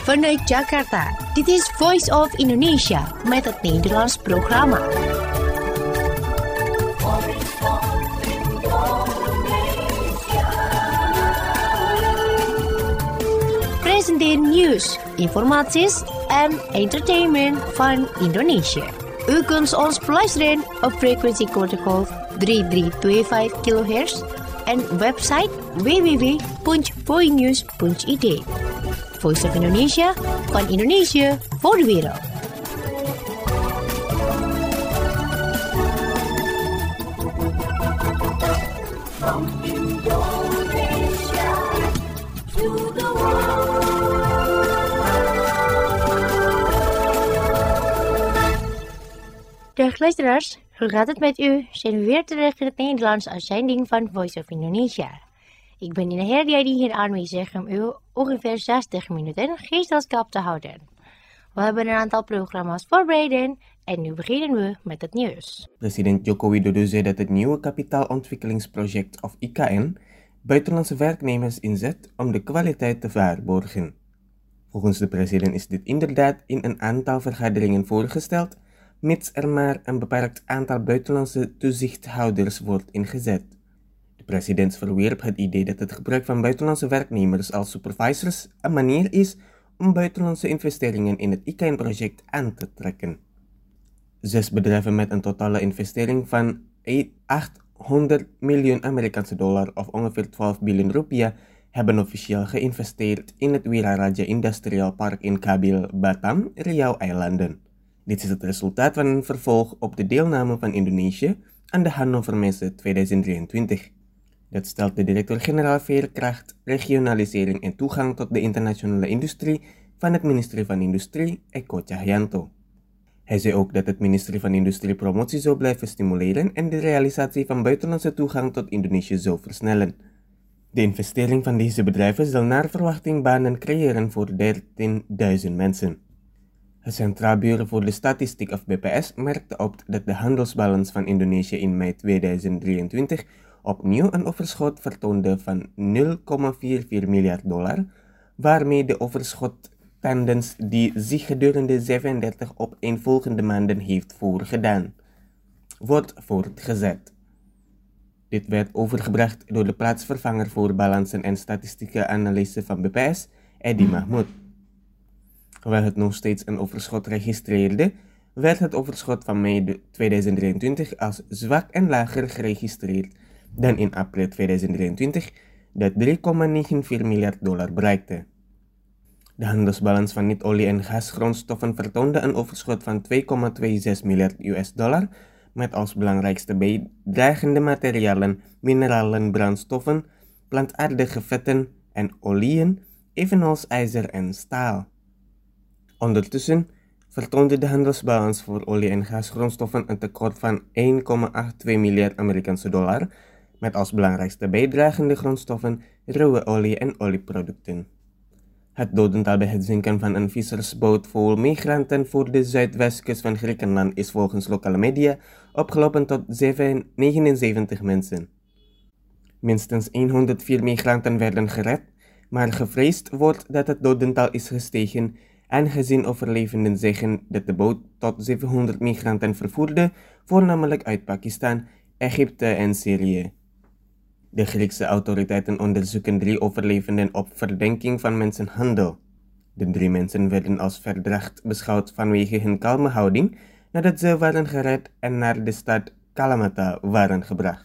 Vanuit Jakarta, dit is Voice of Indonesia met het Nederlands programma. Presenteer nieuws, informaties en entertainment van Indonesië. U kunt ons beluisteren op frequentiegolf 3325 kHz en website www.voinews.id. Voice of Indonesia, van Indonesië voor de wereld. From Indonesia to the world. Dag luisteraars, hoe gaat het met u? Zijn we weer terug in het Nederlands uitzending van Voice of Indonesia. Ik ben Ina Herdiadi hier aanwezig om u ongeveer 60 minuten gezelschap te houden. We hebben een aantal programma's voorbereid en nu beginnen we met het nieuws. President Joko Widodo zei dat het nieuwe kapitaalontwikkelingsproject of IKN buitenlandse werknemers inzet om de kwaliteit te waarborgen. Volgens de president is dit inderdaad in een aantal vergaderingen voorgesteld, mits er maar een beperkt aantal buitenlandse toezichthouders wordt ingezet. De president verwierp het idee dat het gebruik van buitenlandse werknemers als supervisors een manier is om buitenlandse investeringen in het IKN-project aan te trekken. 6 bedrijven met een totale investering van $800 miljoen of ongeveer 12 biljoen rupiah hebben officieel geïnvesteerd in het Wiraraja Industrial Park in Kabil, Batam, Riau-eilanden. Dit is het resultaat van een vervolg op de deelname van Indonesië aan de Hannover Messe 2023. Dat stelt de directeur-generaal Veerkracht, Regionalisering en Toegang tot de Internationale Industrie van het ministerie van Industrie, Eko Cahyanto. Hij zei ook dat het ministerie van Industrie promotie zou blijven stimuleren en de realisatie van buitenlandse toegang tot Indonesië zou versnellen. De investering van deze bedrijven zal naar verwachting banen creëren voor 13.000 mensen. Het Centraal Bureau voor de Statistiek of BPS merkte op dat de handelsbalans van Indonesië in mei 2023 opnieuw een overschot vertoonde van $0,44 miljard, waarmee de overschottendens die zich gedurende 37 opeenvolgende maanden heeft voorgedaan, wordt voortgezet. Dit werd overgebracht door de plaatsvervanger voor balansen en statistieke analyse van BPS, Edi Mahmud. Hoewel het nog steeds een overschot registreerde, werd het overschot van mei 2023 als zwak en lager geregistreerd dan in april 2023, dat $3,94 miljard bereikte. De handelsbalans van niet-olie- en gasgrondstoffen vertoonde een overschot van $2,26 miljard met als belangrijkste bijdragende materialen, mineralen, brandstoffen, plantaardige vetten en olieën, evenals ijzer en staal. Ondertussen vertoonde de handelsbalans voor olie- en gasgrondstoffen een tekort van $1,82 miljard met als belangrijkste bijdragende grondstoffen ruwe olie en olieproducten. Het dodental bij het zinken van een vissersboot vol migranten voor de zuidwestkust van Griekenland is volgens lokale media opgelopen tot 79 mensen. Minstens 104 migranten werden gered, maar gevreesd wordt dat het dodental is gestegen, aangezien overlevenden zeggen dat de boot tot 700 migranten vervoerde, voornamelijk uit Pakistan, Egypte en Syrië. De Griekse autoriteiten onderzoeken 3 overlevenden op verdenking van mensenhandel. De 3 mensen werden als verdacht beschouwd vanwege hun kalme houding nadat ze waren gered en naar de stad Kalamata waren gebracht.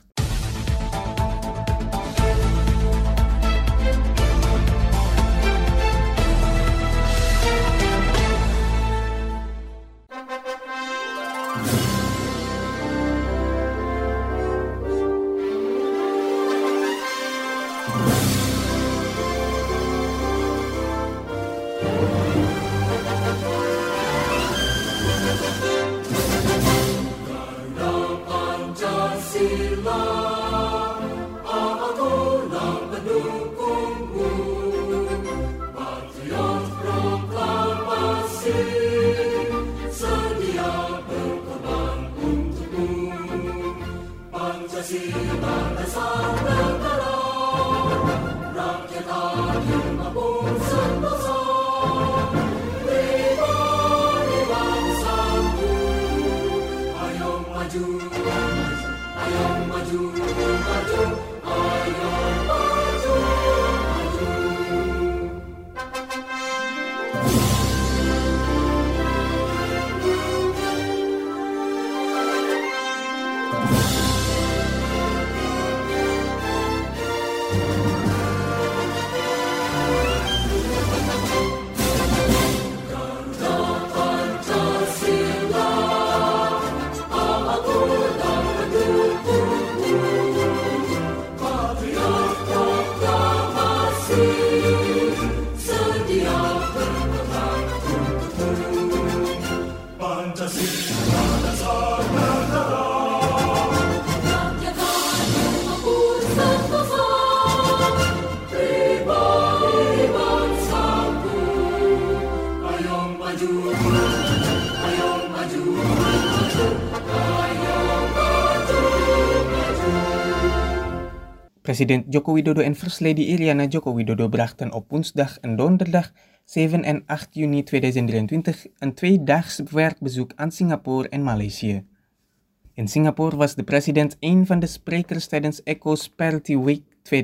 President Joko Widodo en First Lady Iriana Joko Widodo brachten op woensdag en donderdag 7 en 8 juni 2023 een tweedaags werkbezoek aan Singapore en Maleisië. In Singapore was de president een van de sprekers tijdens Ecosperity Week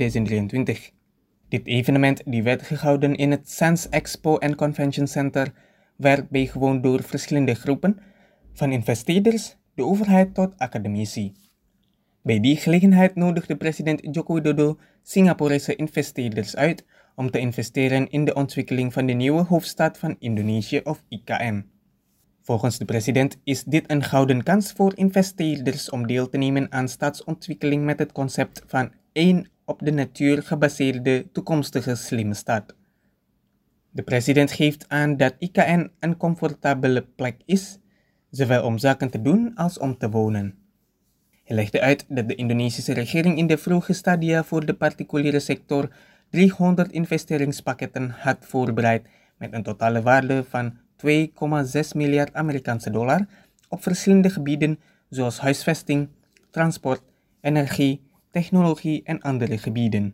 2023. Dit evenement, die werd gehouden in het Sands Expo and Convention Center, werd bijgewoond door verschillende groepen, van investeerders, de overheid tot academici. Bij die gelegenheid nodigde president Joko Widodo Singaporese investeerders uit om te investeren in de ontwikkeling van de nieuwe hoofdstad van Indonesië of IKN. Volgens de president is dit een gouden kans voor investeerders om deel te nemen aan stadsontwikkeling met het concept van één op de natuur gebaseerde toekomstige slimme stad. De president geeft aan dat IKN een comfortabele plek is, zowel om zaken te doen als om te wonen. Hij legde uit dat de Indonesische regering in de vroege stadia voor de particuliere sector 300 investeringspakketten had voorbereid met een totale waarde van 2,6 miljard Amerikaanse dollar op verschillende gebieden zoals huisvesting, transport, energie, technologie en andere gebieden.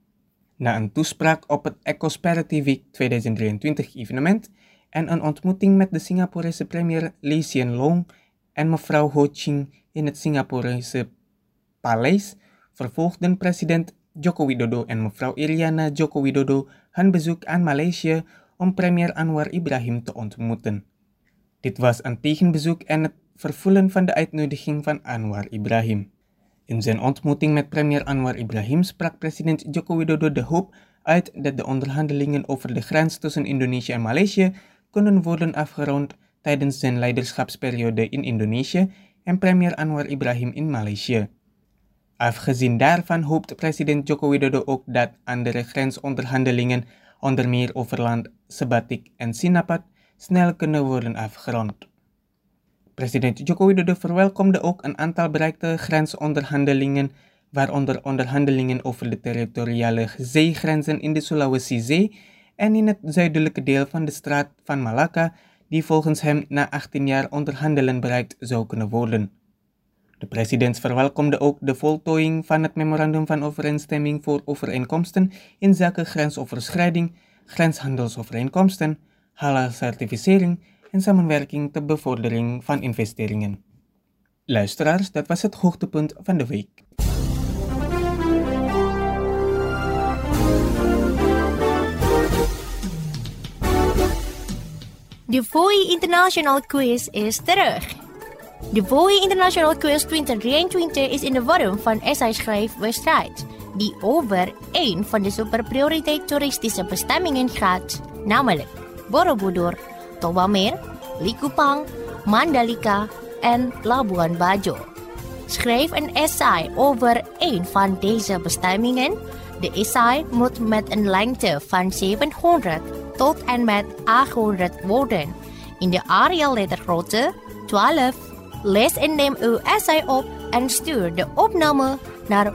Na een toespraak op het Ecosperity Week 2023 evenement en een ontmoeting met de Singaporese premier Lee Hsien Loong en mevrouw Ho Ching in het Singaporese paleis vervolgden president Joko Widodo en mevrouw Iriana Joko Widodo hun bezoek aan Maleisië om premier Anwar Ibrahim te ontmoeten. Dit was een tegenbezoek en het vervullen van de uitnodiging van Anwar Ibrahim. In zijn ontmoeting met premier Anwar Ibrahim sprak president Joko Widodo de hoop uit dat de onderhandelingen over de grens tussen Indonesië en Maleisië kunnen worden afgerond tijdens zijn leiderschapsperiode in Indonesië en premier Anwar Ibrahim in Maleisië. Afgezien daarvan hoopt president Joko Widodo ook dat andere grensonderhandelingen, onder meer over land Sebatik en Sinapat, snel kunnen worden afgerond. President Joko Widodo verwelkomde ook een aantal bereikte grensonderhandelingen, waaronder onderhandelingen over de territoriale zeegrenzen in de Sulawesi-zee en in het zuidelijke deel van de straat van Malacca, die volgens hem na 18 jaar onderhandelen bereikt zou kunnen worden. De president verwelkomde ook de voltooiing van het memorandum van overeenstemming voor overeenkomsten in zaken grensoverschrijding, grenshandelsovereenkomsten, halal-certificering en samenwerking ter bevordering van investeringen. Luisteraars, dat was het hoogtepunt van de week. De VOI International Quiz is terug. De VOI International Quiz 2023 is in de vorm van essay-schrijfwedstrijd, die over één van de superprioriteit toeristische bestemmingen gaat, namelijk Borobudur, Tobamer, Likupang, Mandalika en Labuan Bajo. Schrijf een essay over één van deze bestemmingen. De essay moet met een lengte van 700 tot en met 800 woorden in de Arial lettergrootte 12. Lees en neem uw essay op en stuur de opname naar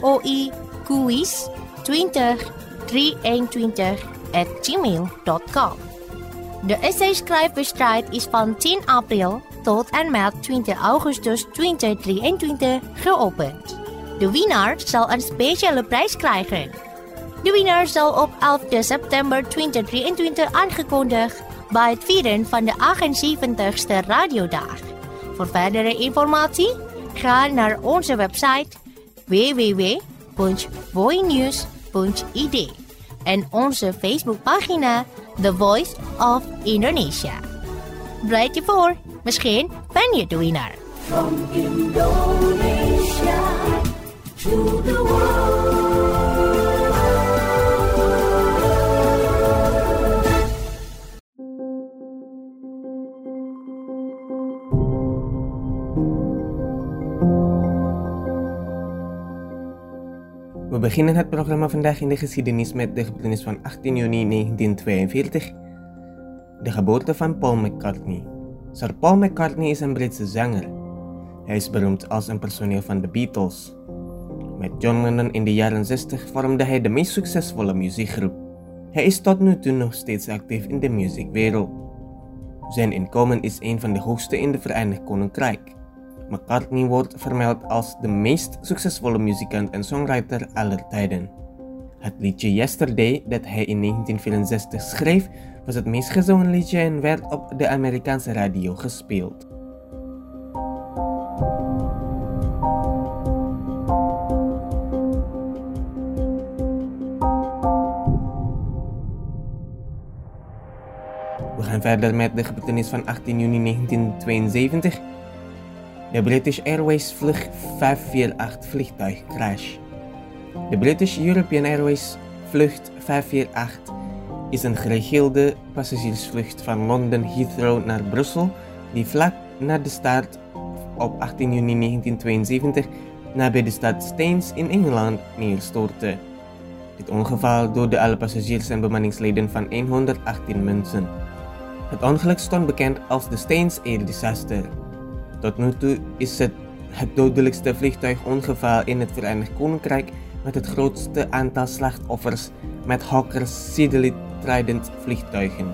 voiquiz202321@gmail.com. De essay-schrijfwedstrijd is van 10 april tot en met 20 augustus 2023 geopend. De winnaar zal een speciale prijs krijgen. De winnaar zal op 11 september 2023 aangekondigd bij het vieren van de 78ste radiodag. Voor verdere informatie ga naar onze website www.voinews.id en onze Facebookpagina The Voice of Indonesia. Bereid je voor, misschien ben je de winnaar. From Indonesia to the world. We beginnen het programma vandaag in de geschiedenis met de gebeurtenis van 18 juni 1942, de geboorte van Paul McCartney. Sir Paul McCartney is een Britse zanger. Hij is beroemd als een personeel van de Beatles. Met John Lennon in de jaren 60 vormde hij de meest succesvolle muziekgroep. Hij is tot nu toe nog steeds actief in de muziekwereld. Zijn inkomen is een van de hoogste in het Verenigd Koninkrijk. McCartney wordt vermeld als de meest succesvolle muzikant en songwriter aller tijden. Het liedje Yesterday, dat hij in 1964 schreef, was het meest gezongen liedje en werd op de Amerikaanse radio gespeeld. We gaan verder met de gebeurtenis van 18 juni 1972. De British Airways vlucht 548 vliegtuigcrash. De British European Airways vlucht 548 is een geregelde passagiersvlucht van Londen Heathrow naar Brussel die vlak na de start op 18 juni 1972 nabij de stad Staines in Engeland neerstortte. Dit ongeval doodde alle passagiers en bemanningsleden van 118 mensen. Het ongeluk stond bekend als de Staines Air Disaster. Tot nu toe is het dodelijkste vliegtuigongeval in het Verenigd Koninkrijk met het grootste aantal slachtoffers met Hawker Siddeley Trident vliegtuigen.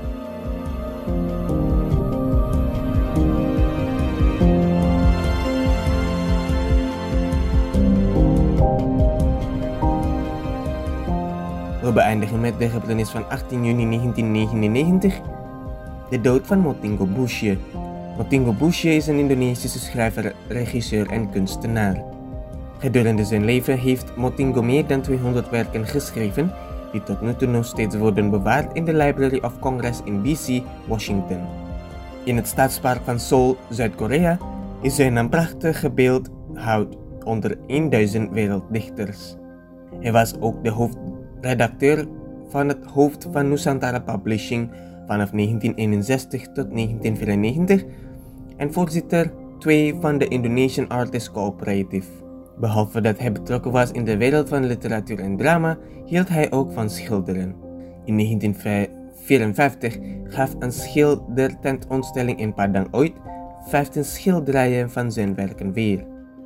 We beëindigen met de gebeurtenis van 18 juni 1999, de dood van Motingo Bushe. Motingo Bushe is een Indonesische schrijver, regisseur en kunstenaar. Gedurende zijn leven heeft Motingo meer dan 200 werken geschreven, die tot nu toe nog steeds worden bewaard in de Library of Congress in DC, Washington. In het staatspark van Seoul, Zuid-Korea, is zijn een prachtig beeldhouwd onder 1000 werelddichters. Hij was ook de hoofdredacteur van het hoofd van Nusantara Publishing vanaf 1961 tot 1994 en voorzitter 2 van de Indonesian Artists Cooperative. Behalve dat hij betrokken was in de wereld van literatuur en drama, hield hij ook van schilderen. In 1954 gaf een schildertentoonstelling in Padang ooit 15 schilderijen van zijn werken weer.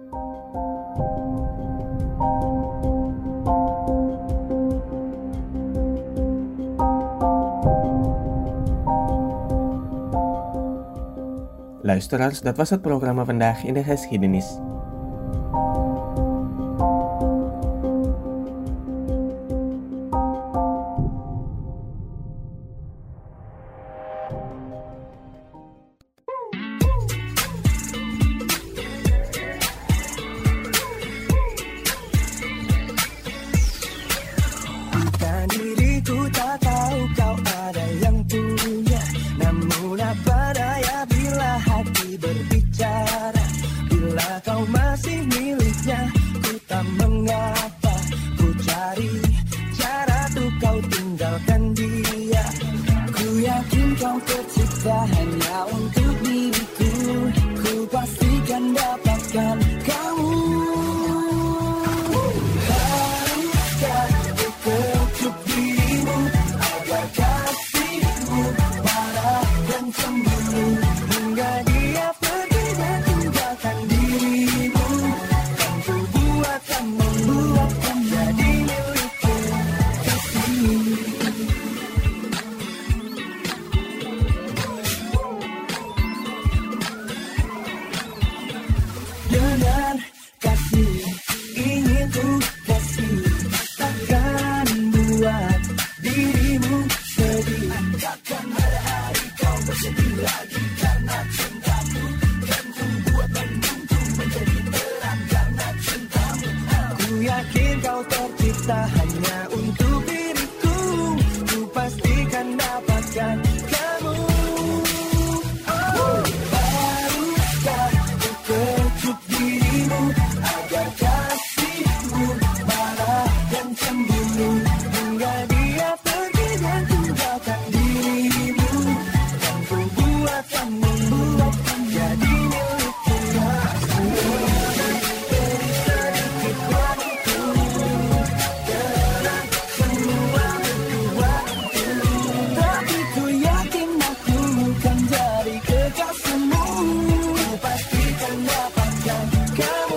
Luisteraars, dat was het programma vandaag in de geschiedenis. Takkan ada hari kau bersedih lagi karena cintamu. tak hanya untuk diriku, ku pastikan dapatkan kamu. Barulah ku kecup dirimu agar kasihmu marah dan cemburu, hingga dia pergi dan tinggalkan dirimu. Dan ku buat kamu jadi milikku. Beri sedikit waktu, tenang semua berkuatku. Tapi ku yakin aku kan jadi kekasihmu, ku pastikan dapatkan kamu.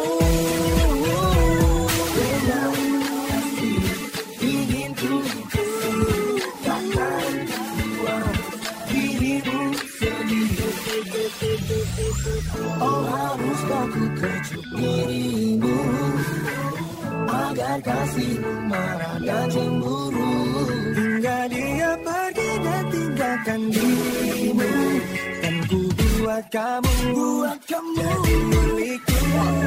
Dengan kasih ingin ku takkan buat dirimu sedih. Oh, haruskah ku kecup dirimu agar kasihmu marah dan cemburu, hingga dia pergi dan tinggalkan dirimu. Dan ku buat kamu jadi milikku.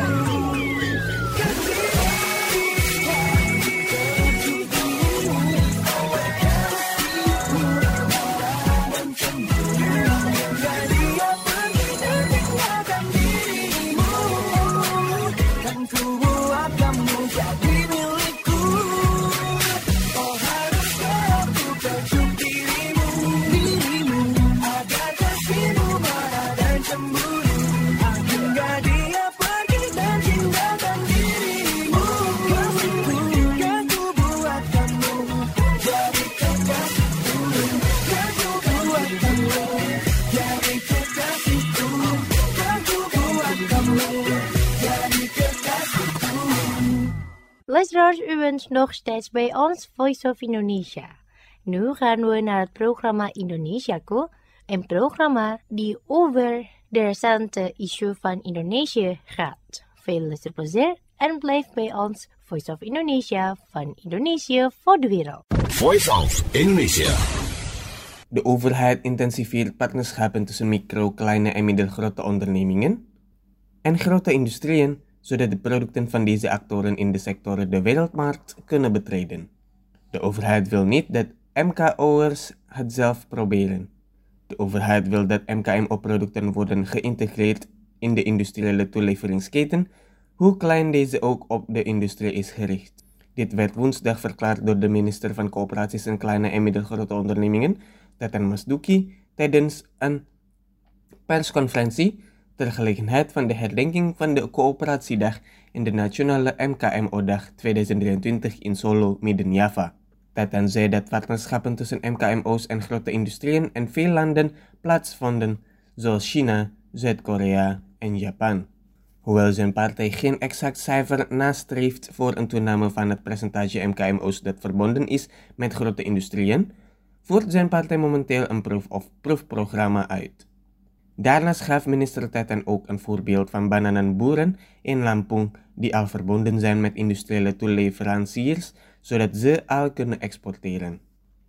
Luisteraars, u bent nog steeds bij ons Voice of Indonesia. Nu gaan we naar het programma Indonesiaku, een programma die over de recente issue van Indonesië gaat. Veel luisterplezier en blijf bij ons Voice of Indonesia van Indonesië voor de wereld. Voice of Indonesia. De overheid intensiveert partnerschappen tussen micro, kleine en middelgrote ondernemingen en grote industrieën, zodat de producten van deze actoren in de sectoren de wereldmarkt kunnen betreden. De overheid wil niet dat MKO'ers het zelf proberen. De overheid wil dat MKMO-producten worden geïntegreerd in de industriële toeleveringsketen, hoe klein deze ook op de industrie is gericht. Dit werd woensdag verklaard door de minister van Coöperaties en Kleine en Middelgrote Ondernemingen, Teten Mas-Duki, tijdens een persconferentie ter gelegenheid van de herdenking van de Coöperatiedag en de Nationale MKMO-dag 2023 in Solo, Midden-Java. Teten zei dat partnerschappen tussen MKMO's en grote industrieën in veel landen plaatsvonden, zoals China, Zuid-Korea en Japan. Hoewel zijn partij geen exact cijfer nastreeft voor een toename van het percentage MKMO's dat verbonden is met grote industrieën, voert zijn partij momenteel een proefprogramma uit. Daarnaast gaf minister Teten ook een voorbeeld van bananenboeren in Lampung die al verbonden zijn met industriële toeleveranciers, zodat ze al kunnen exporteren.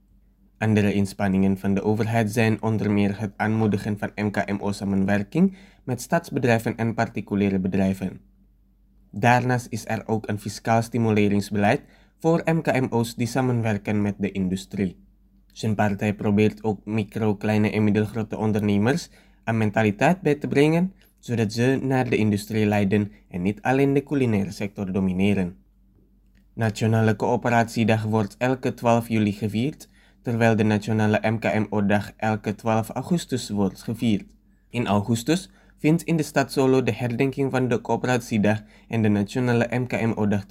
Andere inspanningen van de overheid zijn onder meer het aanmoedigen van MKMO-samenwerking met staatsbedrijven en particuliere bedrijven. Daarnaast is er ook een fiscaal stimuleringsbeleid voor MKMO's die samenwerken met de industrie. Zijn partij probeert ook micro, kleine en middelgrote ondernemers een mentaliteit bij te brengen, zodat ze naar de industrie leiden en niet alleen de culinaire sector domineren. Nationale Coöperatiedag wordt elke 12 juli gevierd, terwijl de Nationale MKMO-dag elke 12 augustus wordt gevierd. In augustus vindt in de stad Solo de herdenking van de Coöperatiedag en de Nationale MKMO-dag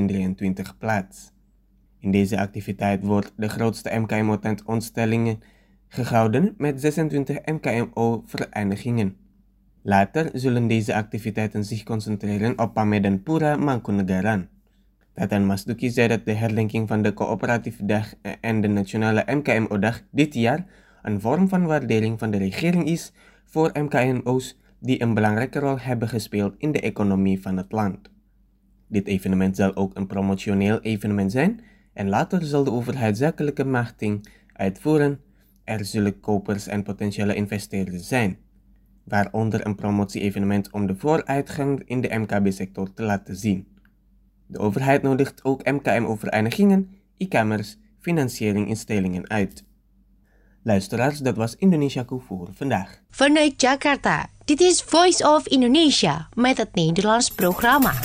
2023 plaats. In deze activiteit wordt de grootste MKMO-tentoonstellingen gehouden met 26 MKMO-verenigingen. Later zullen deze activiteiten zich concentreren op Pamedan Pura Mangkunegaran. Teten Mas-Duki zei dat de herdenking van de Coöperatieve Dag en de Nationale MKMO-dag dit jaar een vorm van waardering van de regering is voor MKMO's die een belangrijke rol hebben gespeeld in de economie van het land. Dit evenement zal ook een promotioneel evenement zijn en later zal de overheid zakelijke marketing uitvoeren. Er zullen kopers en potentiële investeerders zijn, waaronder een promotie-evenement om de vooruitgang in de MKB-sector te laten zien. De overheid nodigt ook MKM-verenigingen, e-commerce, financiering instellingen uit. Luisteraars, dat was Indonesiaku voor vandaag. Vanuit Jakarta, dit is Voice of Indonesia met het Nederlands programma.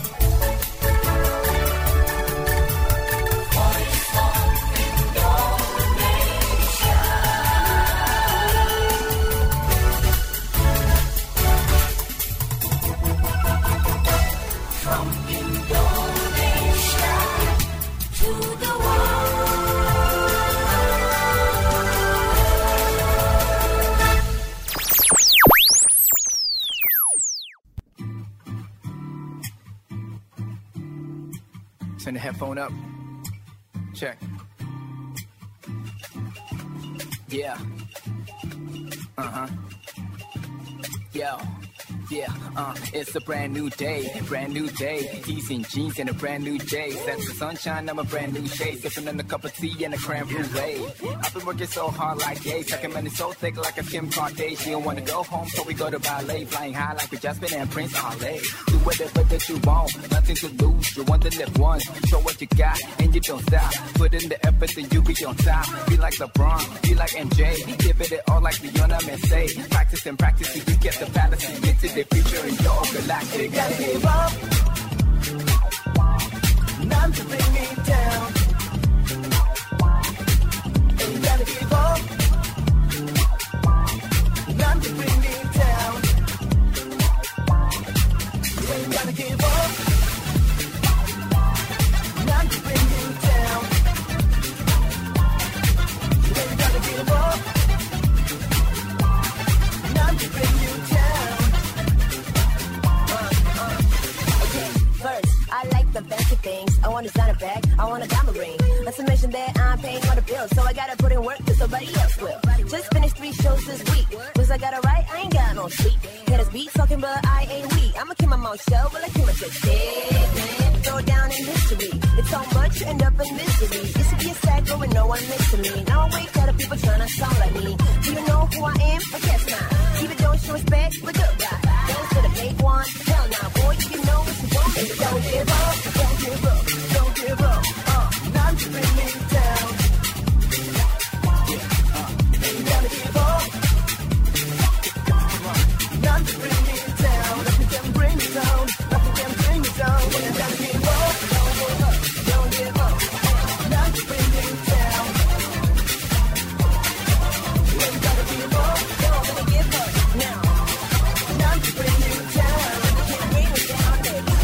Turn the headphone up. Check. Yeah. Yo. Yeah, it's a brand new day. Tees and jeans and a brand new day. That's the sunshine, I'm a brand new shade. Sipping on a cup of tea and a creme brulee. I've been working so hard like days. Sucking money so thick like a Kim Kardashian. Wanna go home, so we go to ballet. Flying high like a Jasmine and Prince Ale. Do whatever that you want, nothing to lose. You want to live once, show what you got, and you don't stop. Put in the effort and you be on top. Be like LeBron, be like MJ. Give it all like Lionel Messi. Practice and practice, you get the balance and get to the future in your galactic. You gotta give up. None to bring me down. And you gotta give up. None to bring me down. And you gotta give up. None to bring me down. And you gotta give up. None to bring you down. I like the fancy things. I want a designer bag, I want a diamond ring. Not to mention that I'm paying all the bills, so I gotta put in work till somebody else will. Just finished 3 shows this week. Cause I got it right, I ain't got no sleep. Haters be talking, but I ain't weak. I'ma keep my mouth shut, will I keep my shit man. Throw down in history. It's so much, you end up in misery. Used to be a sad girl with no one next to me. Now I wake up to people tryna sound like me. Do you know who I am? I guess not. Even don't show respect, but goodbye. Dance to the fake one, hell nah, boy, you know what you want. And don't give up, don't give up, don't give up. None to bring me down. And you gotta give up. None to bring me down. Nothing can bring me down. Nothing can bring me down. And you gotta give up. Don't give up, don't give up. None to bring me down. And you gotta give up. Don't gonna give up now. None to bring you down. Can't bring me down, baby.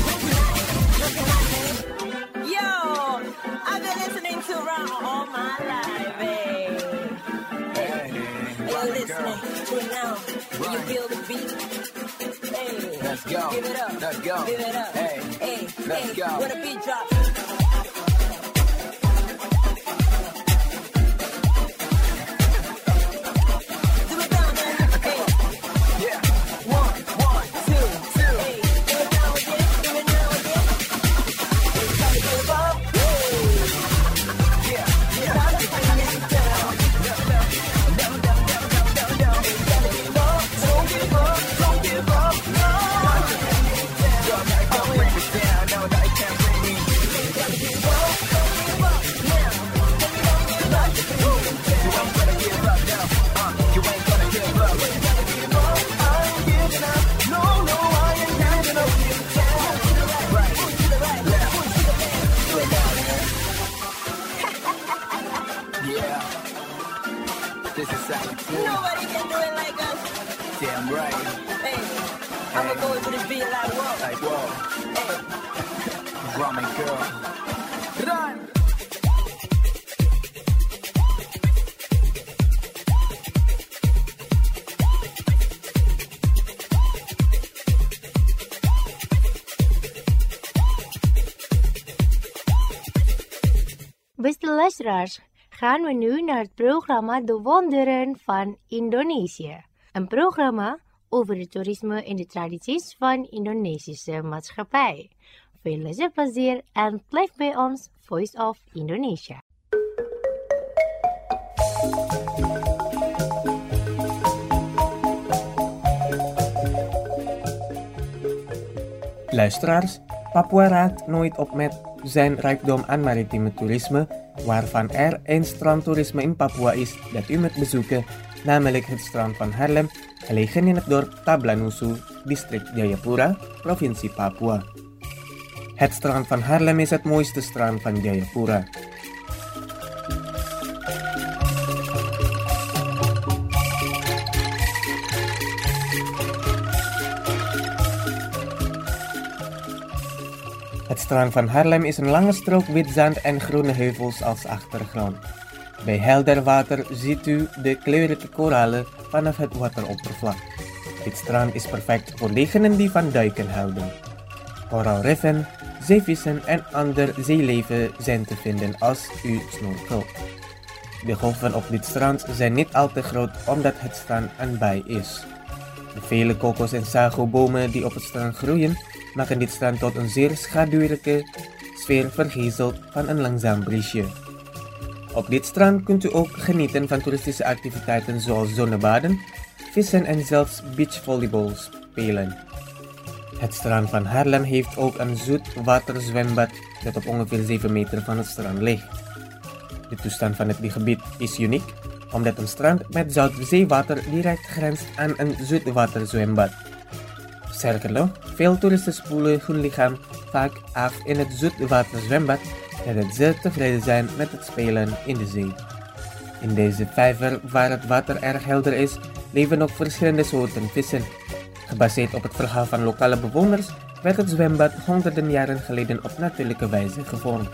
Yo, I've been listening to Ron all my life, babe. You're listening to it now. When you feel the beat. Hey, Let's go. Give it up. Let's go. Give it up. Hey, hey, let's hey. go. When the beat drops. Do it down, man. Hey. Yeah. 1, 2, 2. Hey, do it now again. Do it now again. Gotta give up. Yeah. None to bring me down. Don't give up. Don't give up. Don't give up. None to bring me down. Don't bring me down. No, no, you can't bring me. Gotta give up. Don't give up now. None to bring me down. You ain't gonna give up now. You ain't gonna give up. Gotta give up. I ain't giving up. No, no, I ain't giving up. Give it down. Right. To the right. Yeah. To the left. Do it now, man. Yeah. This is how you do it. Nobody can do it like us. Damn right. Hey, I'ma go into this beat like whoa. Like, whoa. Ramen girl. Run. Beste luisteraars, gaan we nu naar het programma De Wonderen van Indonesië. Een programma over het toerisme en de tradities van Indonesische maatschappij. Veel luisterplezier en blijf bij ons Voice of Indonesia. Luisteraars, Papua raakt nooit op met zijn rijkdom aan maritieme toerisme, waarvan er een strandtoerisme in Papua is dat u moet bezoeken, namelijk het strand van Haarlem, gelegen in het dorp Tablanusu, district Jayapura, provincie Papua. Het strand van Haarlem is het mooiste strand van Jayapura. Het strand van Haarlem is een lange strook wit zand en groene heuvels als achtergrond. Bij helder water ziet u de kleurrijke koralen vanaf het wateroppervlak. Dit strand is perfect voor diegenen die van duiken houden. Koraalriffen, zeevissen en ander zeeleven zijn te vinden als u snorkelt. De golven op dit strand zijn niet al te groot omdat het strand een baai is. De vele kokos- en sagobomen die op het strand groeien maken dit strand tot een zeer schaduwrijke sfeer vergezeld van een langzaam briesje. Op dit strand kunt u ook genieten van toeristische activiteiten zoals zonnebaden, vissen en zelfs beachvolleybal spelen. Het strand van Haarlem heeft ook een zoetwaterzwembad dat op ongeveer 7 meter van het strand ligt. De toestand van het gebied is uniek, omdat een strand met zout zeewater direct grenst aan een zoetwaterzwembad. Sterker nog, veel toeristen spoelen hun lichaam vaak af in het zoetwaterzwembad nadat ze tevreden zijn met het spelen in de zee. In deze vijver, waar het water erg helder is, leven ook verschillende soorten vissen. Gebaseerd op het verhaal van lokale bewoners werd het zwembad honderden jaren geleden op natuurlijke wijze gevormd.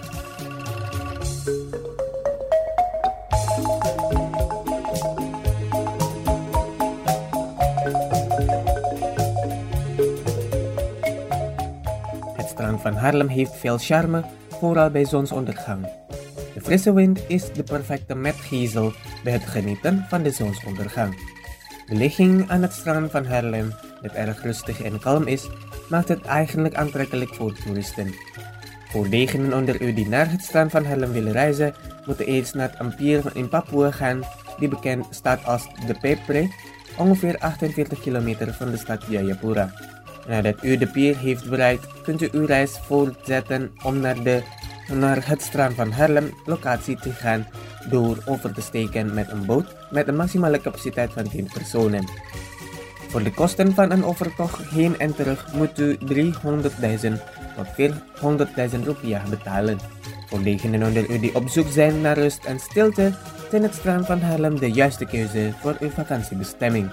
Het strand van Haarlem heeft veel charme, vooral bij zonsondergang. De frisse wind is de perfecte metgezel bij het genieten van de zonsondergang. De ligging aan het strand van Haarlem, dat erg rustig en kalm is, maakt het eigenlijk aantrekkelijk voor toeristen. Voor degenen onder u die naar het strand van Haarlem willen reizen, moeten eerst naar een pier in Papua gaan, die bekend staat als de Pepre, ongeveer 48 kilometer van de stad Jayapura. Nadat u de pier heeft bereikt, kunt u uw reis voortzetten om naar het strand van Haarlem locatie te gaan door over te steken met een boot met een maximale capaciteit van 10 personen. Voor de kosten van een overtocht heen en terug moet u 300.000 tot 400.000 rupiah betalen. Voor degenen onder u die op zoek zijn naar rust en stilte, zijn het strand van Haarlem de juiste keuze voor uw vakantiebestemming.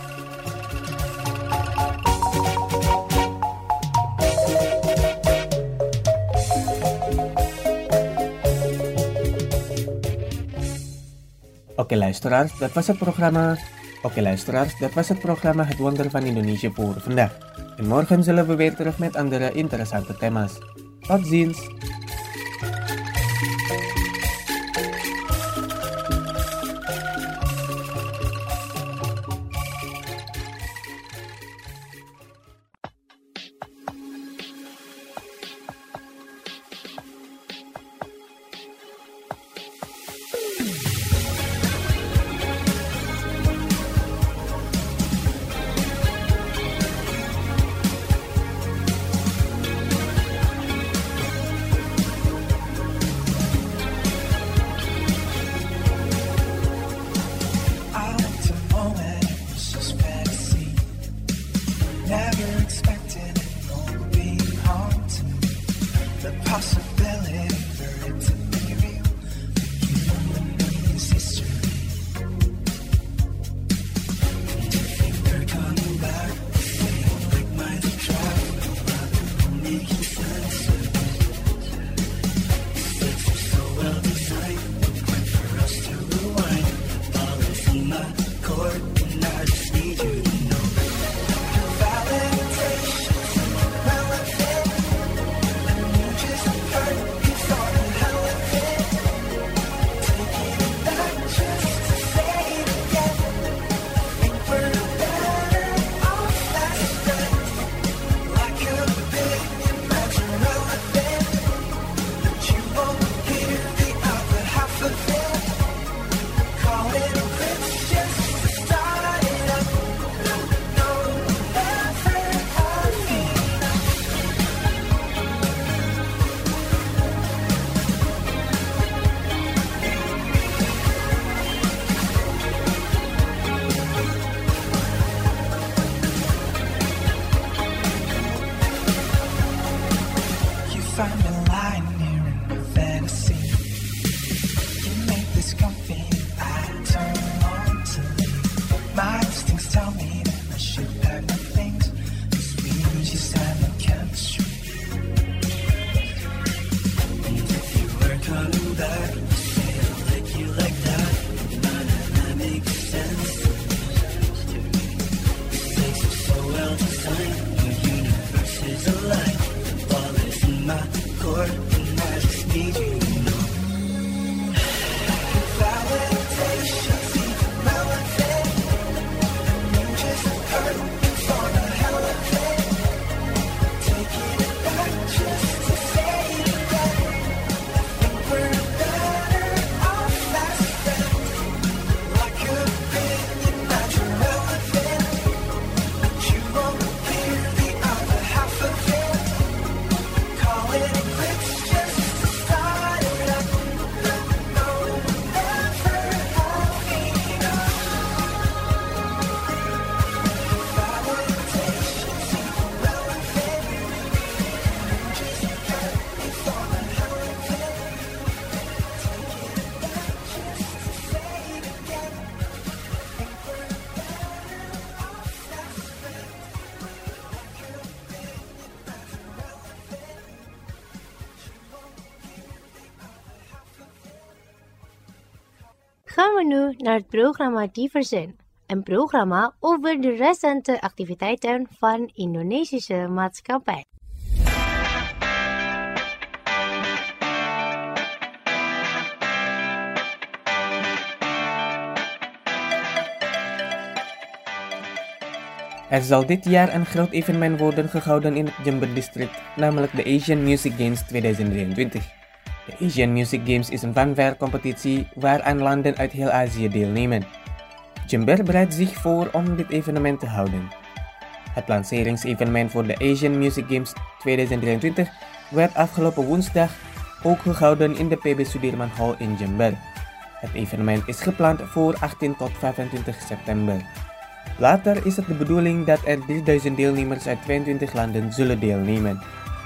Oké luisteraars, dat was het programma Het Wonder van Indonesië voor vandaag. En morgen zullen we weer terug met andere interessante thema's. Tot ziens! Validation, well, I feel, and you just hurt. find me lying here in my fantasy. You make this comfy, I don't want to leave. My instincts tell me that I should pack my things, 'cause we just have no chemistry. And if you were coming back, say I like you like that. None of that makes sense. This place is so well designed, the universe is alive. The ball is in my court, and I just need you to know. Validation seems relevant. You just hurt me for the hell of it. Taking it back just to say it again. I think we're better off as friends. Like a opinion that you're relevant, but you won't hear the other half of it. Call it a glitch just to start it up. No, never having enough. Validation seems relevant. You just hurt me for the hell of it. Taking it back just to say it again. I think we're better off as friends. Like your opinion that's irrelevant. You won't hear the other half of it. Gaan we nu naar het programma Diversen. Een programma over de recente activiteiten van Indonesische maatschappij. Er zal dit jaar een groot evenement worden gehouden in het Jember-district, namelijk de Asian Music Games 2023. De Asian Music Games is een fanfare-competitie waaraan landen uit heel Azië deelnemen. Jember bereidt zich voor om dit evenement te houden. Het lanceringsevenement voor de Asian Music Games 2023 werd afgelopen woensdag ook gehouden in de PB Sudirman Hall in Jember. Het evenement is gepland voor 18 tot 25 september. Later is het de bedoeling dat er 3000 deelnemers uit 22 landen zullen deelnemen.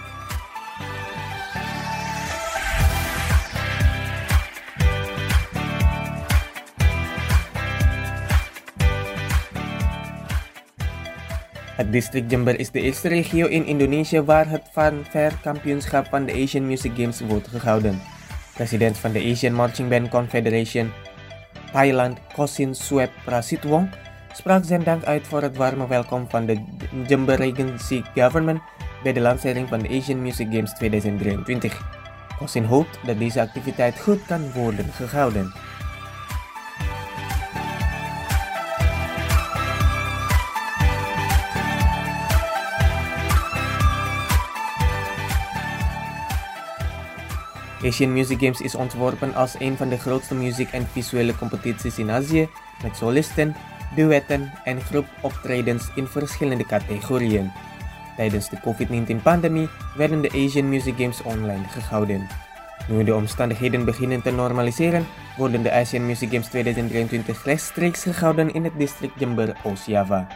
Het district Jember is de eerste regio in Indonesië waar het fanfare-kampioenschap van de Asian Music Games wordt gehouden. President van de Asian Marching Band Confederation, Thailand, Kosin Suep Prasitwong, sprak zijn dank uit voor het warme welkom van de Jember Regency Government bij de lancering van de Asian Music Games 2023. Kosin hoopt dat deze activiteit goed kan worden gehouden. Asian Music Games is ontworpen als een van de grootste muziek- en visuele competities in Azië, met solisten, duetten en groepoptredens in verschillende categorieën. Tijdens de COVID-19-pandemie werden de Asian Music Games online gehouden. Nu de omstandigheden beginnen te normaliseren, worden de Asian Music Games 2023 rechtstreeks gehouden in het district Jember, Oost-Java.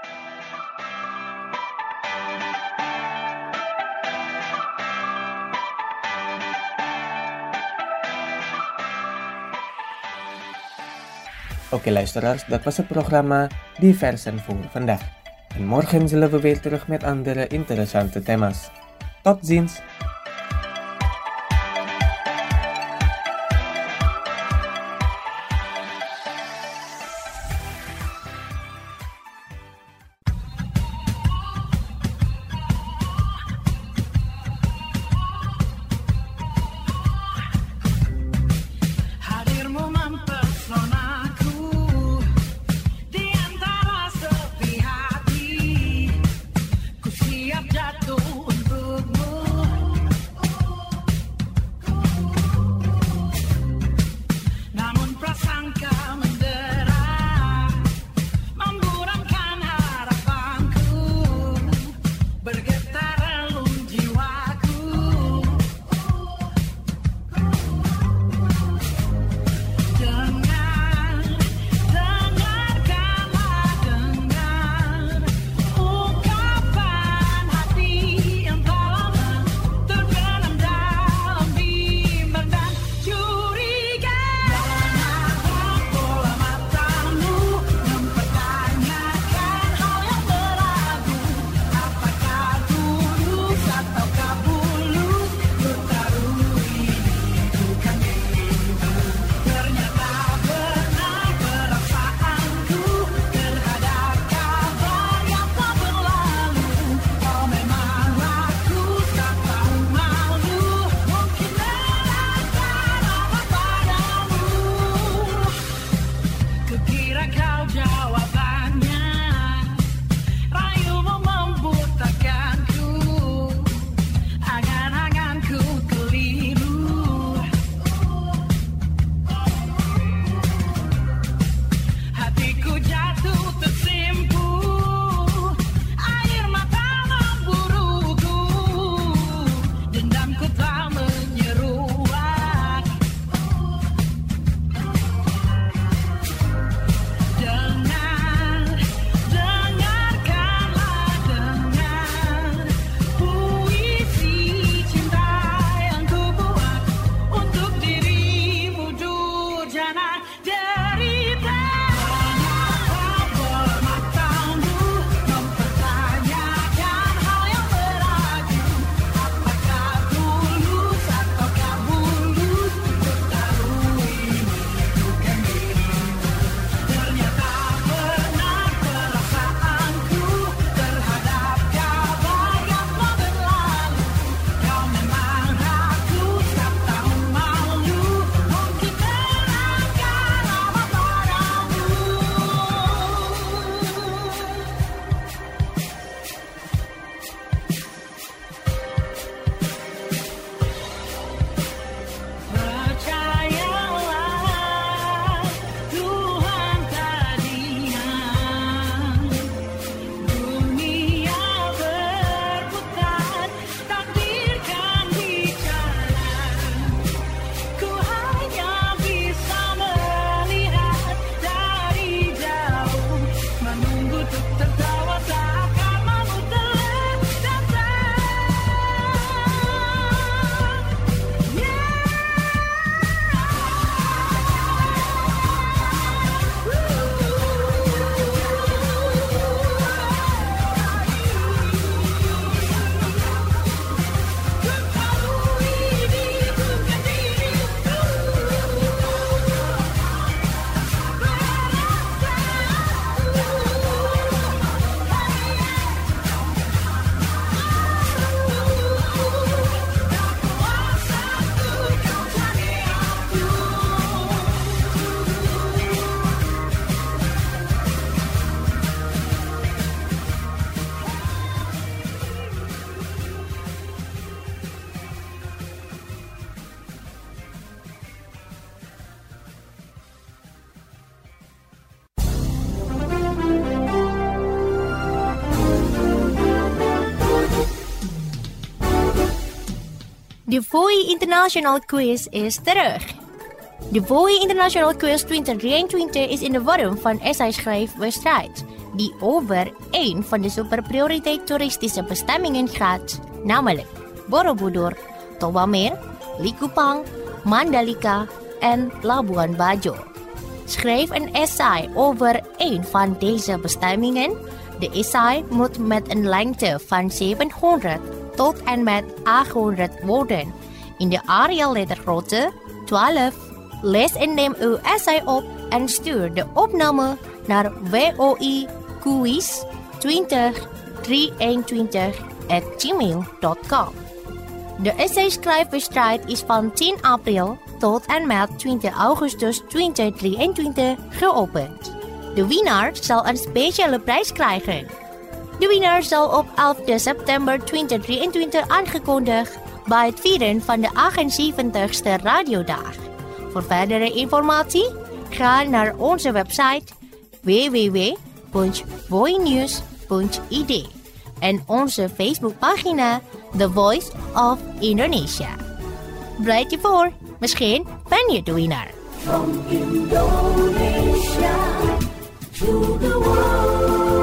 Oké luisteraars, dat was het programma Diversen voor vandaag. En morgen zullen we weer terug met andere interessante thema's. Tot ziens! Hadirmu mempesonaku di antara sepi hati. Ku siap jatuh untukmu. De Voi International Quiz is terug. De Voi International Quiz 2023 is in de vorm van essay-schrijfwedstrijd, die over één van de superprioriteit toeristische bestemmingen gaat, namelijk Borobudur, Toba Mer, Likupang, Mandalika en Labuan Bajo. Schrijf een essay over één van deze bestemmingen. De essay moet met een lengte van 700 tot en met 800 woorden in de Arial lettergrootte 12. Lees en neem uw essay op en stuur de opname naar voiquiz202321@gmail.com. De essay-schrijfwedstrijd is van 10 april tot en met 20 augustus 2023 geopend. De winnaar zal een speciale prijs krijgen. De winnaar zal op 11 september 2023 aangekondigd bij het vieren van de 78ste radiodag. Voor verdere informatie, ga naar onze website www.voinews.id en onze Facebookpagina The Voice of Indonesia. Bereid je voor, misschien ben je de winnaar. From Indonesia to the world.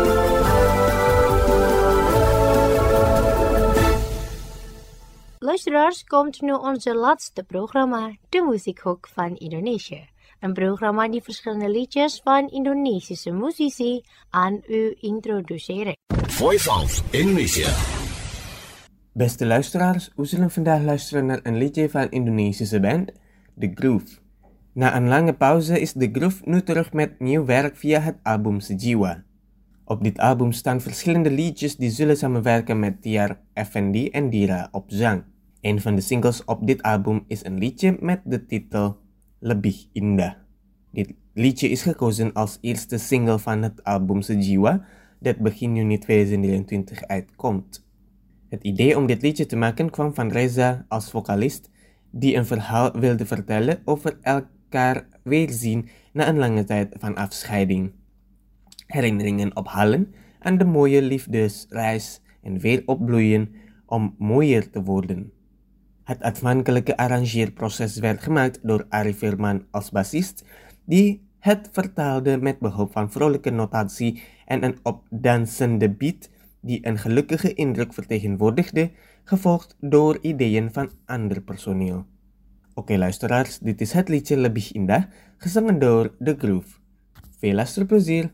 Luisteraars, komt nu onze laatste programma, de Muziekhoek van Indonesië. Een programma die verschillende liedjes van Indonesische muzici aan u introduceren. Voice of Indonesia. Beste luisteraars, we zullen vandaag luisteren naar een liedje van Indonesische band, The Groove. Na een lange pauze is The Groove nu terug met nieuw werk via het album Sejiwa. Op dit album staan verschillende liedjes die zullen samenwerken met Tiar Effendi en Dira op zang. Een van de singles op dit album is een liedje met de titel Lebih Indah. Dit liedje is gekozen als eerste single van het album Sejiwa, dat begin juni 2023 uitkomt. Het idee om dit liedje te maken kwam van Reza als vocalist, die een verhaal wilde vertellen over elkaar weerzien na een lange tijd van afscheiding. Herinneringen ophalen aan de mooie liefdesreis en weer opbloeien om mooier te worden. Het aanvankelijke arrangeerproces werd gemaakt door Ari Firman als bassist, die het vertaalde met behulp van vrolijke notatie en een opdansende beat die een gelukkige indruk vertegenwoordigde, gevolgd door ideeën van ander personeel. Oké luisteraars, dit is het liedje Lebih Indah, gezongen door The Groove. Veel luisterplezier!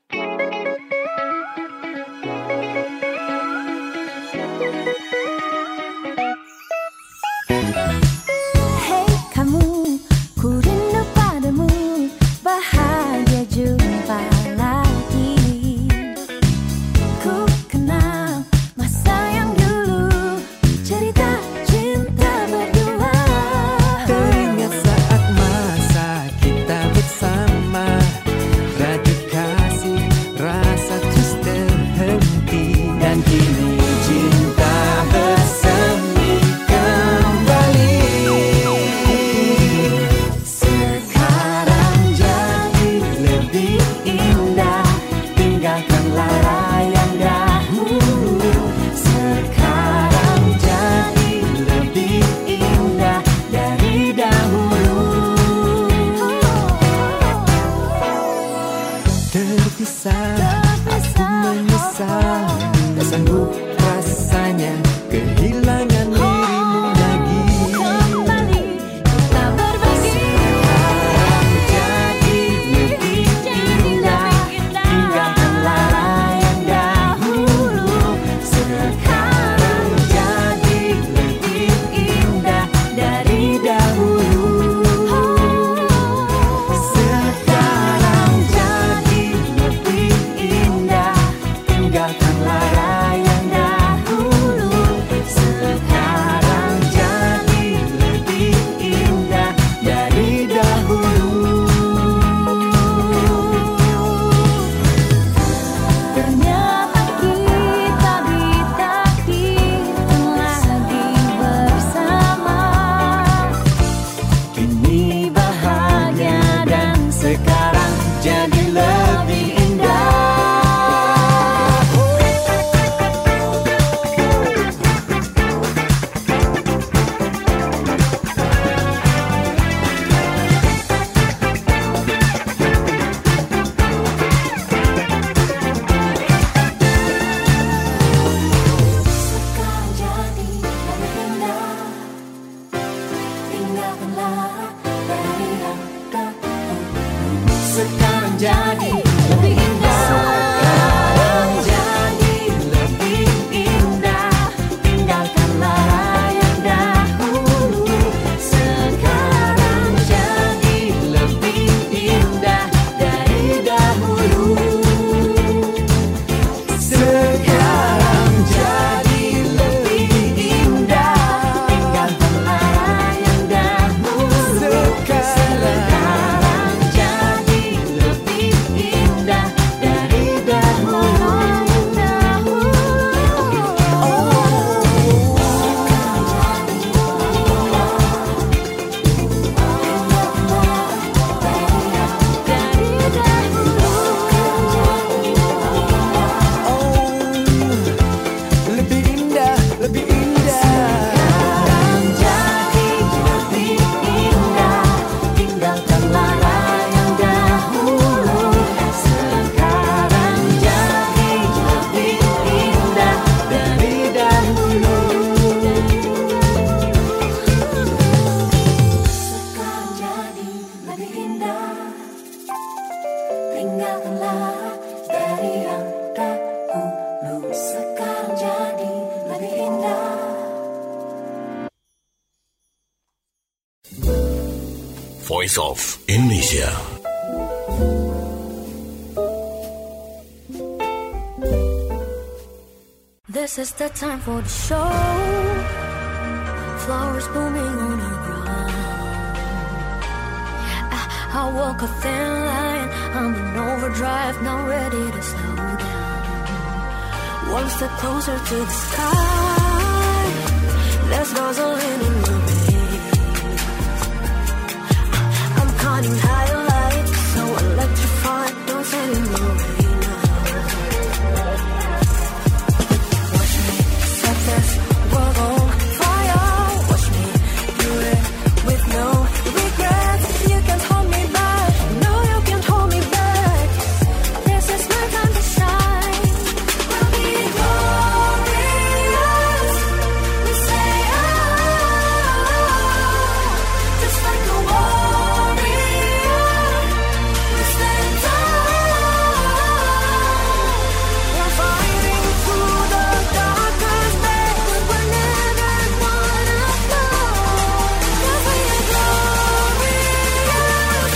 Hey kamu, ku rindu padamu, bahagia jumpa lagi. Ku kenal masa yang dulu, cerita cinta berdua. Teringat saat masa kita bersama, radikasi Voice of Indonesia. This is the time for the show. Flowers blooming on the ground. I walk a thin line. I'm in overdrive, now ready to slow down. One step closer to the sky. There's gasoline in the veins. I'm cutting highlights, so electrified. Don't say no way now. Watch me set this world on fire. Watch me do it with no regrets. You can't hold me back. No, you can't hold me back. This is my time to shine. We'll be glorious. We say just like a warrior. We stand we're fighting through the darkest days. We're never gonna fall. 'Cause we are glorious.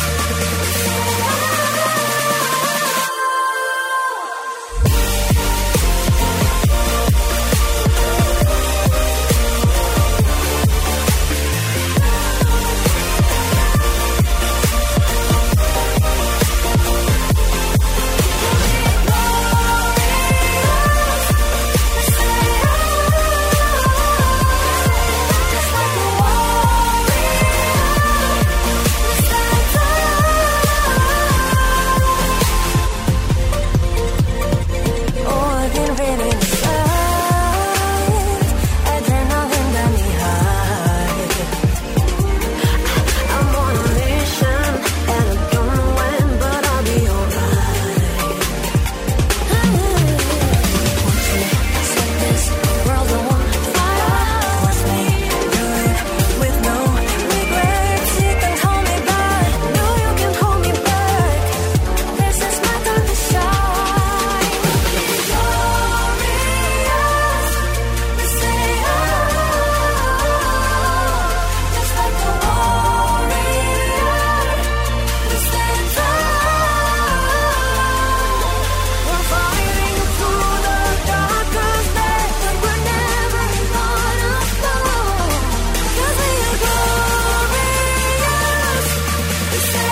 Oh, I've been reading inside. Adrenaline got me high. I'm on a mission, and I don't know when, but I'll be alright. Watch me set this world on fire. Watch me do it with no regrets. You can't hold me back. No, you can't hold me back. This is my time to shine. Glorious. We say just like a warrior. We stand we're fighting through the darkest days, but we're never gonna fall. 'Cause we are glorious. We say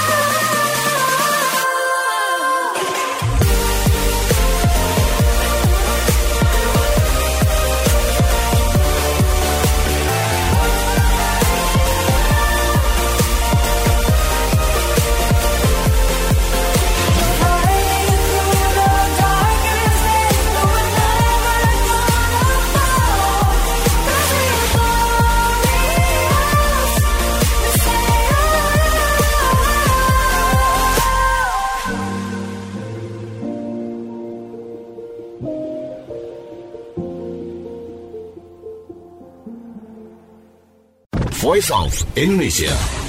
Voice of Indonesia.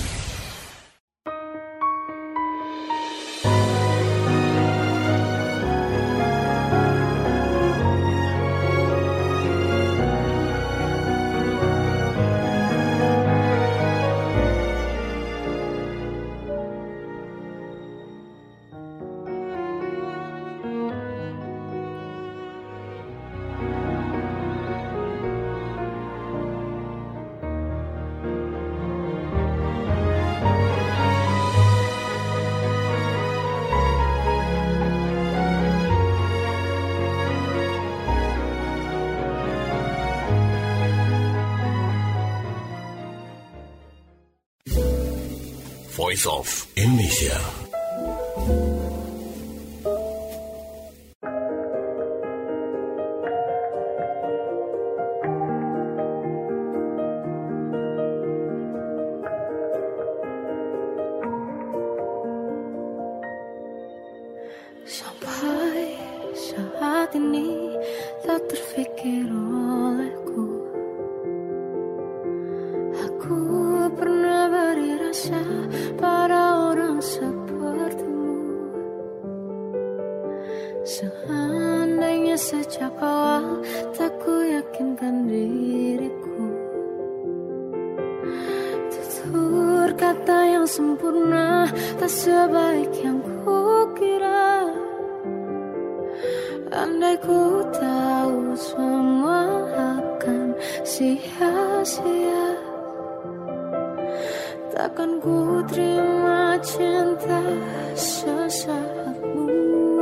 Voice of Indonesia. sampai saat ini tak terfikir olehku. Aku pernah beri rasa pada orang sepupu. kata yang sempurna, tak sebaik yang kukira. Andai ku tahu semua akan sia-sia, takkan ku terima cinta sesaatmu.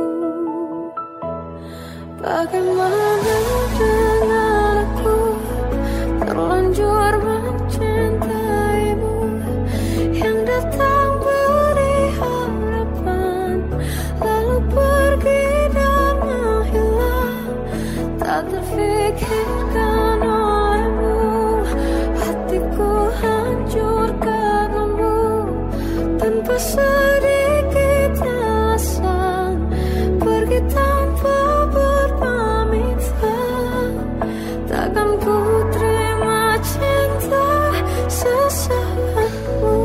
Bagaimana dengan aku, terlanjur mencintaimu, yang datang beri harapan, lalu pergi dan menghilang. Tak terfikirkan olehmu, hatiku hancur karenamu, tanpa sedikit alasan, pergi tanpa berpamitan. Takkan ku terima cinta sesaatmu.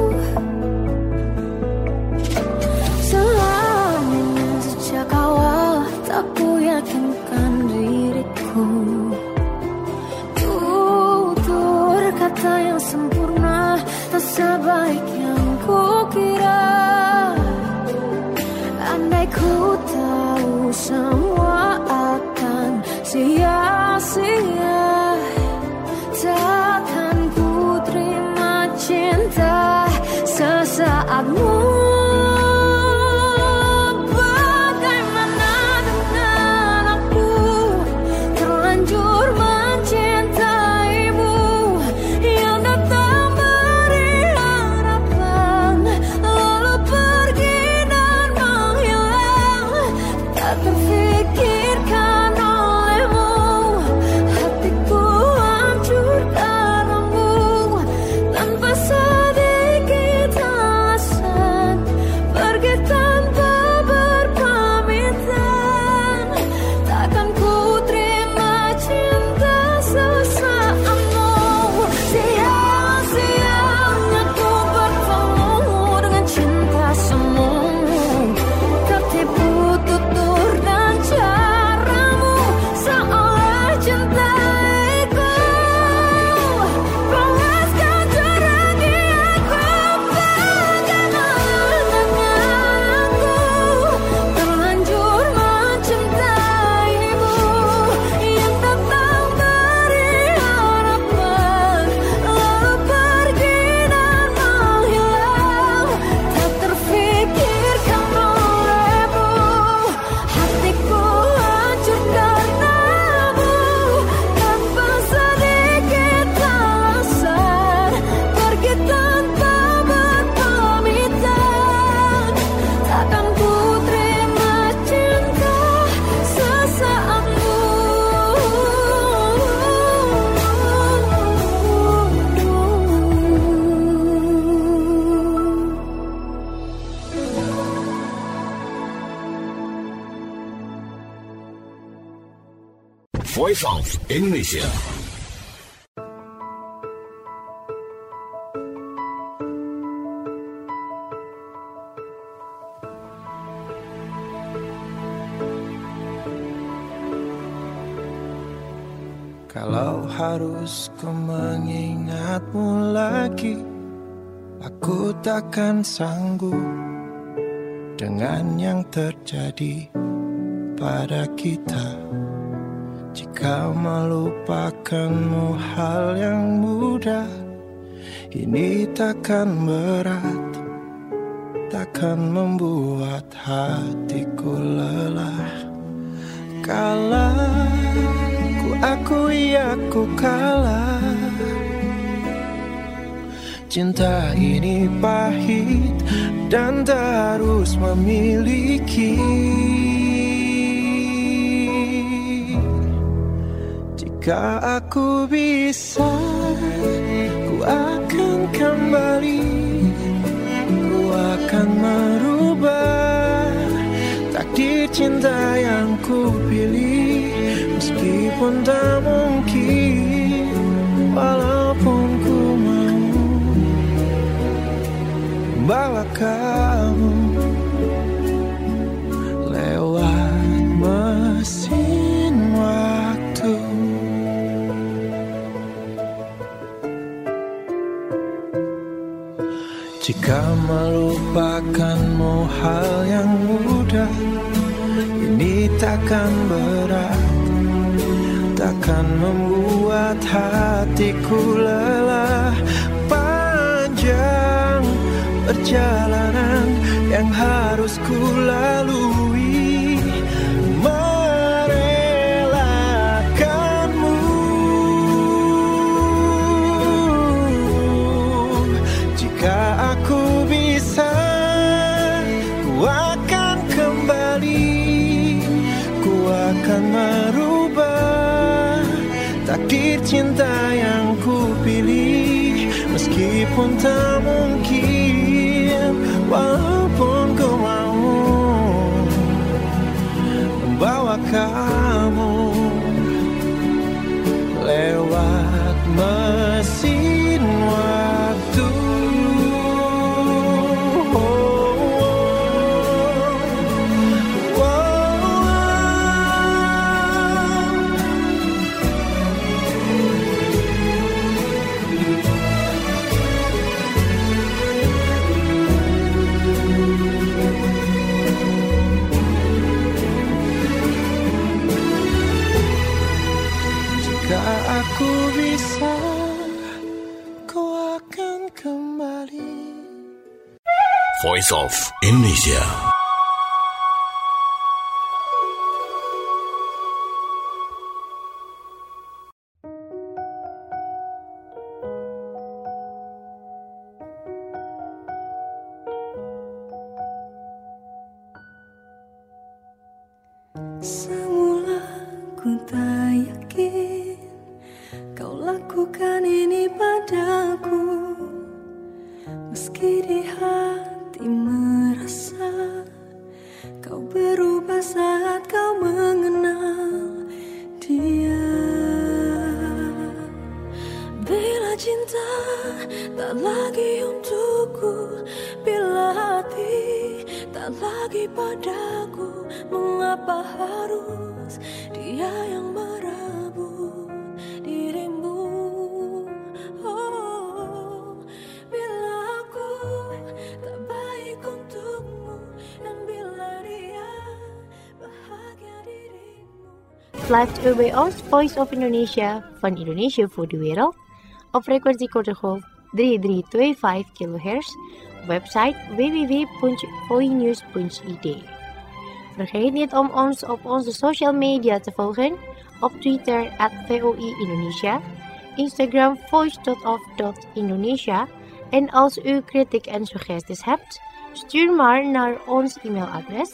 Selamanya sejak awal tak ku yakinkan diriku. Tutur kata yang sempurna, tak sebaik yang kukira. Andai ku tahu semua akan sia-sia, takkan ku terima cinta sesaatmu. Bagaimana dengan aku, terlanjur mencintaimu, yang datang beri harapan, lalu pergi dan menghilang. Tak terfikirkan olehmu, hatiku hancur karenamu, tanpa sedikit alasan, pergi tanpa berpamitan. Takkan ku terima cinta sesaatmu. Sia-sianya ku bertemu dengan cinta semu, tertipu tutur dan caramu, seolah cintaiku. Panaskan teranggi aku, bagaimana dengan aku, terlanjur mencintaimu, yang datang beri harapan, lalu pergi dan menghilang. Tak terfikirkan olehmu, hatiku hancur karenamu, tanpa sedikit alasan, pergi tanpa berpamitan. Takkan ku terima cinta sesaatmu. Voice of Indonesia. Kalau harus ku mengingatmu lagi, aku takkan sanggup dengan yang terjadi pada kita. Jika melupakanmu hal yang mudah, ini takkan berat, takkan membuat hatiku lelah. Kalah, ku akui aku kalah. Cinta ini pahit dan tak harus memiliki. Jika aku bisa, ku akan kembali, ku akan merubah takdir cinta yang ku pilih. Meskipun tak mungkin, walaupun ku mau bawa kamu lewat mesin waktu. Jika melupakanmu hal yang mudah, ini takkan berat, takkan membuat hatiku lelah. Panjang perjalanan yang harus ku lalui, merelakanmu. Jika aku bisa, ku akan kembali, ku akan merubah takdir cinta yang ku pilih. Meskipun tak mungkin, walaupun ku mau membawa kamu lewat mesin waktu. Aku bisa, kau akan kembali. Voice of Indonesia. Semula ku tak yakin kau lakukan ini padaku, meski di hati merasa kau berubah saat kau mengenal dia. Bila cinta tak lagi untukku, bila hati tak lagi padaku, mengapa harus dia yang merebut dirimu? Oh, bila aku tak baik untukmu, dan bila dia bahagia dirimu. Blijft u bij ons Voice of Indonesia van Indonesia voor de wereld op frequentie korte golf 3325 kHz, website www.voinews.id. Vergeet niet om ons op onze social media te volgen, op Twitter @VOI Indonesia, Instagram voice.of.indonesia en als u kritiek en suggesties hebt, stuur maar naar ons e-mailadres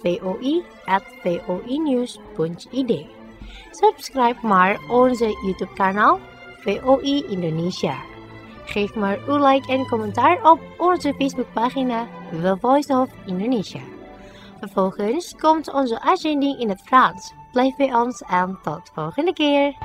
voi@voinews.id. Subscribe maar onze YouTube kanaal VOI Indonesia. Geef maar uw like en commentaar op onze Facebookpagina The Voice of Indonesia. Vervolgens komt onze uitzending in het Frans. Blijf bij ons en tot volgende keer.